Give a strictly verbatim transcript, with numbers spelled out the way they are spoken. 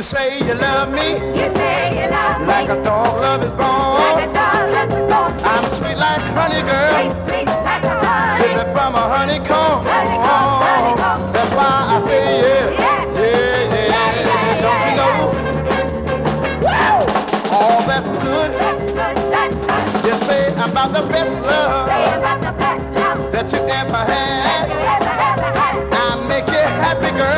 say you love me. You say you love me. Like a dog love his bone. Like a dog loves his bone. I'm sweet like honey, girl. Sweet, sweet like a honey. Dripping from a honeycomb. Honeycomb, honeycomb. That's why I say yeah. Yeah. Yeah, yeah, Yeah, yeah, Don't yeah, you know? Woo! All that's good. That's good, that's good. Just say about the best love Say about the best love that you ever that had. you ever, ever had. I'll make you happy, girl.